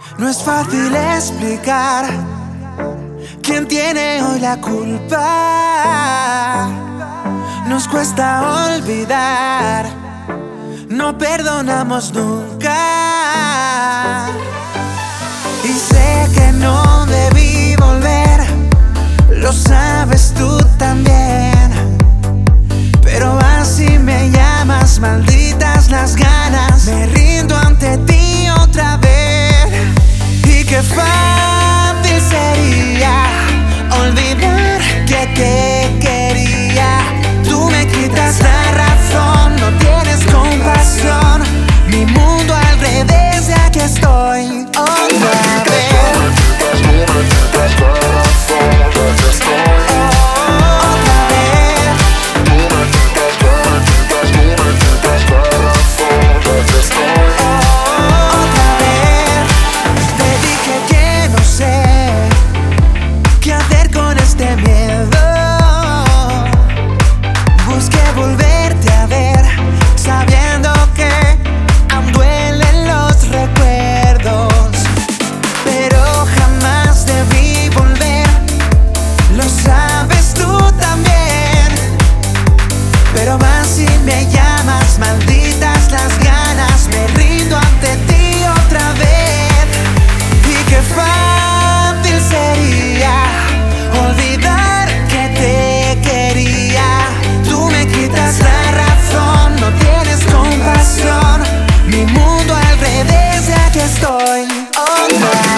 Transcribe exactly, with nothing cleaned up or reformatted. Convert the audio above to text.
No es fácil explicar quién tiene hoy la culpa. Nos cuesta olvidar, no perdonamos nunca. Y sé que no debí volver, lo sabes tú también, pero así me llamas, malditas las ganas. Me rindo ante ti otra vez. Y qué fácil sería olvidar que te quería. Tú me quitas la razón, no tienes compasión. Mi mundo al revés, ya que estoy otra vez. Pero más si me llamas, malditas las ganas. Me rindo ante ti otra vez. Y qué fácil sería olvidar que te quería. Tú me quitas la razón, no tienes compasión. Mi mundo al revés, ya que estoy otra vez.